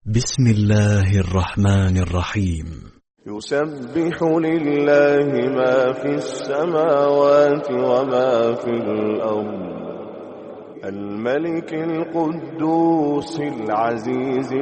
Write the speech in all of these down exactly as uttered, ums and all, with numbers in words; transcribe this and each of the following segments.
بسم الله الرحمن الرحيم. يسبح لله ما في السماوات وما في الأرض، الملك القدوس العزيز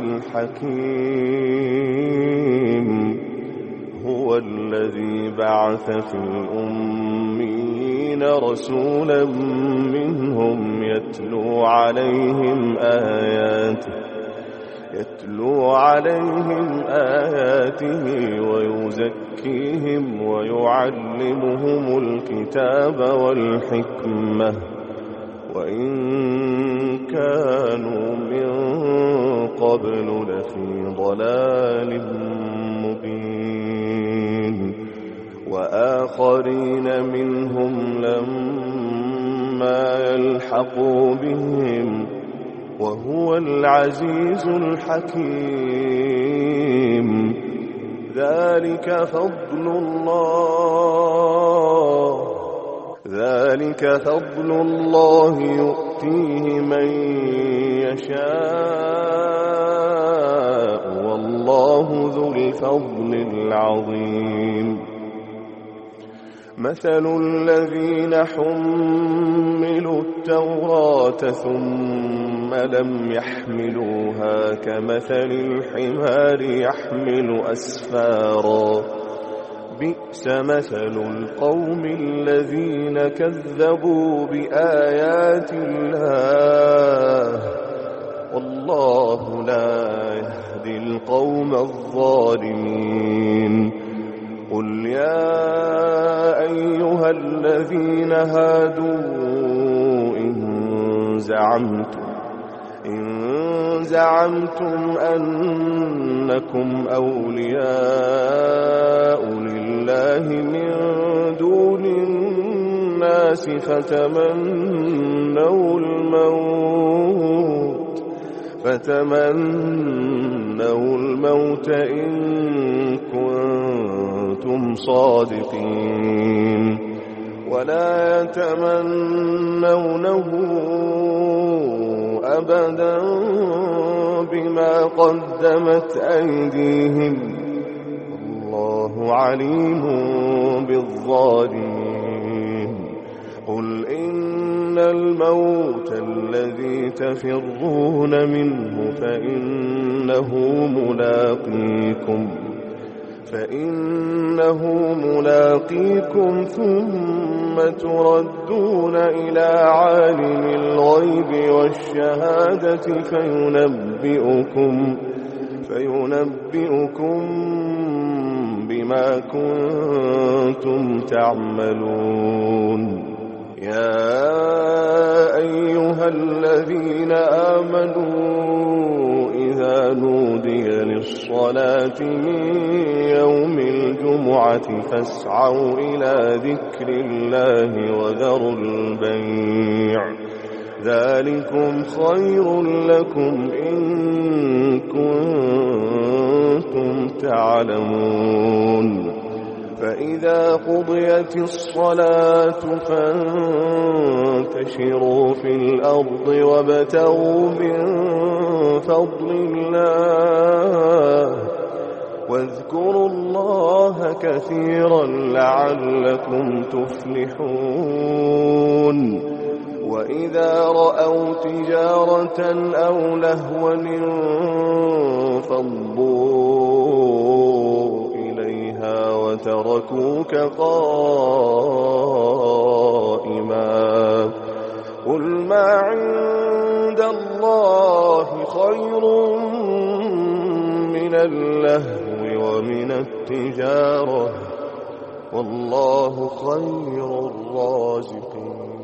الحكيم، هو الذي بعث في الأميين رسولا منهم يتلو عليهم آياته يتلو عليهم آياته ويزكيهم ويعلمهم الكتاب والحكمة وإن كانوا من قبل لفي ضلال مبين، وآخرين منهم لما يلحقوا بهم وهو العزيز الحكيم. ذلك فضل الله ذلك فضل الله يؤتيه من يشاء، والله ذو الفضل العظيم. مثل الذين حملوا التوراة ثم لم يحملوها كمثل الحمار يحمل أسفارا، بئس مثل القوم الذين كذبوا بآيات الله، والله لا يهدي القوم الظالمين. قل يا أيها الذين هادوا إن زعمتم إن زعمتم أنكم أولياء لله من دون الناس فتمنوا الموت فتمنوا الموت إن كنتم صادقين، ولا يتمنونه أبدا بما قدمت أيديهم، الله عليم بالظالمين. قل إن الموت الذي تفرون منه فإنه ملاقيكم فإنه ملاقيكم ثم تردون إلى عالم الغيب والشهادة فينبئكم فينبئكم بما كنتم تعملون. يا أيها الذين آمنوا إذا نودي للصلاة من يوم الجمعة فاسعوا إلى ذكر الله وذروا البيع، ذلكم خير لكم إن كنتم تعلمون. فإذا قضيت الصلاة فانتشروا في الأرض وابتغوا من فضل الله واذكروا الله كثيرا لعلكم تفلحون. وإذا رأوا تجارة أو لهوا انفضوا إليها وتركوك قائما، قل ما عند الله خير من اللهو ومن التجارة، والله خير الرازقين.